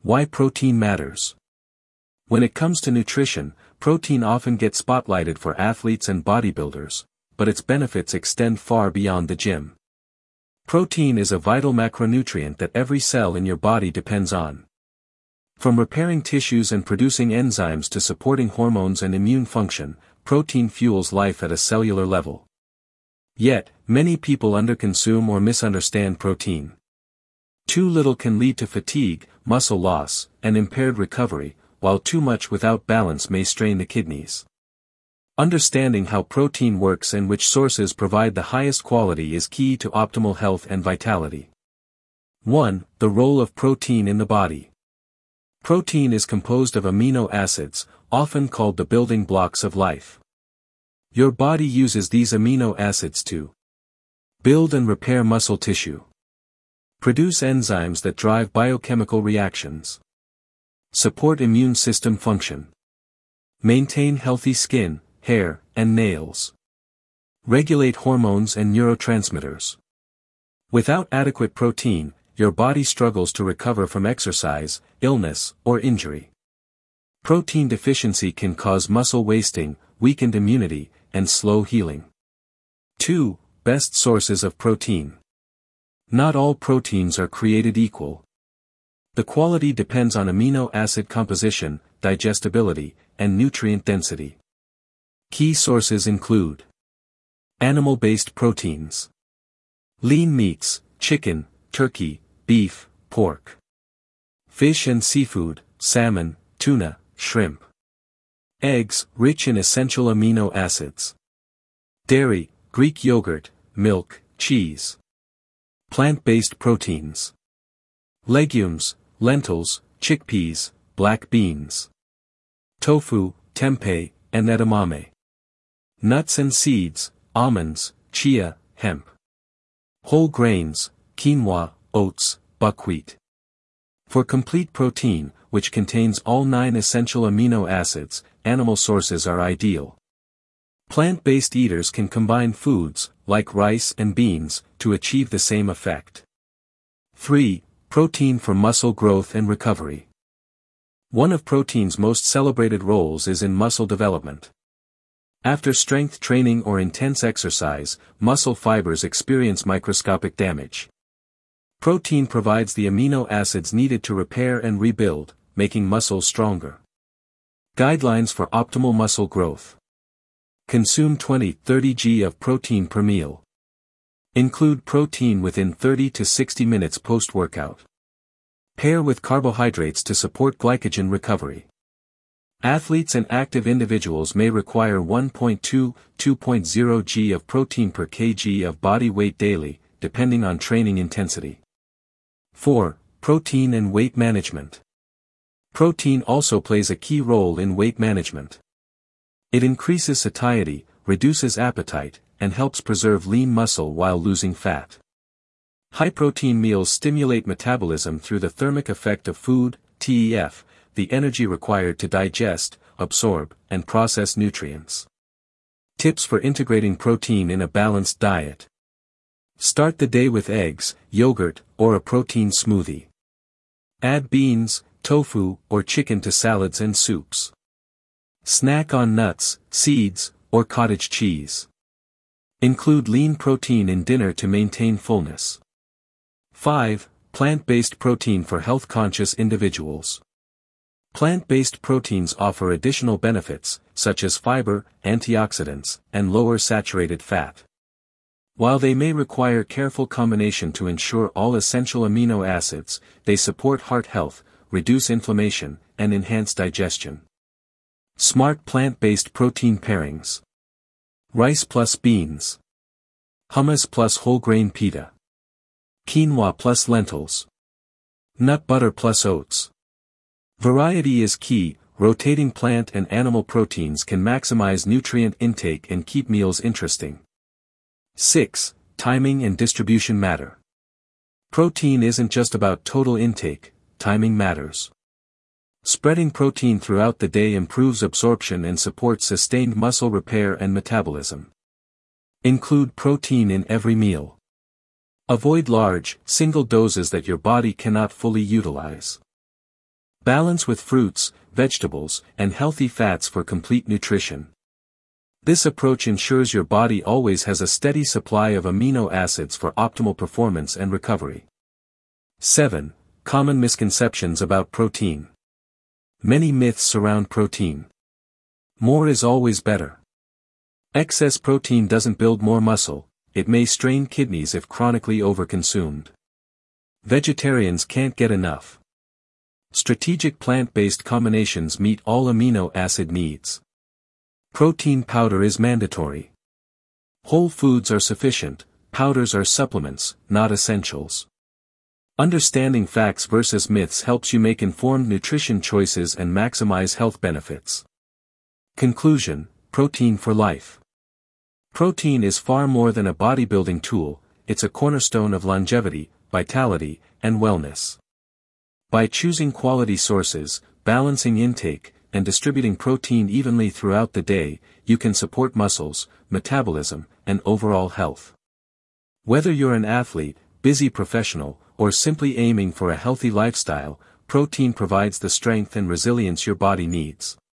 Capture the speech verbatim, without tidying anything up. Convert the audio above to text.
Why protein matters. When it comes to nutrition, protein often gets spotlighted for athletes and bodybuilders, but its benefits extend far beyond the gym. Protein is a vital macronutrient that every cell in your body depends on. From repairing tissues and producing enzymes to supporting hormones and immune function, protein fuels life at a cellular level. Yet, many people underconsume or misunderstand protein. Too little can lead to fatigue, muscle loss, and impaired recovery, while too much without balance may strain the kidneys. Understanding how protein works and which sources provide the highest quality is key to optimal health and vitality. one. The role of protein in the body. Protein is composed of amino acids, often called the building blocks of life. Your body uses these amino acids to build and repair muscle tissue, produce enzymes that drive biochemical reactions, support immune system function, maintain healthy skin, hair, and nails, regulate hormones and neurotransmitters. Without adequate protein, your body struggles to recover from exercise, illness, or injury. Protein deficiency can cause muscle wasting, weakened immunity, and slow healing. two. Best sources of protein. Not all proteins are created equal. The quality depends on amino acid composition, digestibility, and nutrient density. Key sources include animal-based proteins, lean meats, chicken, turkey, beef, pork, fish and seafood, salmon, tuna, shrimp, eggs, rich in essential amino acids, dairy, Greek yogurt, milk, cheese, plant-based proteins, legumes, lentils, chickpeas, black beans, tofu, tempeh, and edamame. Nuts and seeds, almonds, chia, hemp. Whole grains, quinoa, oats, buckwheat. For complete protein, which contains all nine essential amino acids, animal sources are ideal. Plant-based eaters can combine foods, like rice and beans, to achieve the same effect. three. Protein for muscle growth and recovery. One of protein's most celebrated roles is in muscle development. After strength training or intense exercise, muscle fibers experience microscopic damage. Protein provides the amino acids needed to repair and rebuild, making muscles stronger. Guidelines for optimal muscle growth. Consume twenty to thirty grams of protein per meal. Include protein within thirty to sixty minutes post-workout. Pair with carbohydrates to support glycogen recovery. Athletes and active individuals may require one point two to two point zero grams of protein per kilogram of body weight daily, depending on training intensity. four. Protein and weight management. Protein also plays a key role in weight management. It increases satiety, reduces appetite, and helps preserve lean muscle while losing fat. High-protein meals stimulate metabolism through the thermic effect of food, T E F, the energy required to digest, absorb, and process nutrients. Tips for integrating protein in a balanced diet. Start the day with eggs, yogurt, or a protein smoothie. Add beans, tofu, or chicken to salads and soups. Snack on nuts, seeds, or cottage cheese. Include lean protein in dinner to maintain fullness. five. Plant-based protein for health-conscious individuals. Plant-based proteins offer additional benefits, such as fiber, antioxidants, and lower saturated fat. While they may require careful combination to ensure all essential amino acids, they support heart health, reduce inflammation, and enhance digestion. Smart plant-based protein pairings. Rice plus beans. Hummus plus whole grain pita. Quinoa plus lentils. Nut butter plus oats. Variety is key. Rotating plant and animal proteins can maximize nutrient intake and keep meals interesting. six. Timing and distribution matter. Protein isn't just about total intake, timing matters. Spreading protein throughout the day improves absorption and supports sustained muscle repair and metabolism. Include protein in every meal. Avoid large, single doses that your body cannot fully utilize. Balance with fruits, vegetables, and healthy fats for complete nutrition. This approach ensures your body always has a steady supply of amino acids for optimal performance and recovery. seven. Common misconceptions about protein. Many myths surround protein. More is always better. Excess protein doesn't build more muscle, it may strain kidneys if chronically overconsumed. Vegetarians can't get enough. Strategic plant-based combinations meet all amino acid needs. Protein powder is mandatory. Whole foods are sufficient, powders are supplements, not essentials. Understanding facts versus myths helps you make informed nutrition choices and maximize health benefits. Conclusion: protein for life. Protein is far more than a bodybuilding tool, it's a cornerstone of longevity, vitality, and wellness. By choosing quality sources, balancing intake, and distributing protein evenly throughout the day, you can support muscles, metabolism, and overall health. Whether you're an athlete, busy professional, or simply aiming for a healthy lifestyle, protein provides the strength and resilience your body needs.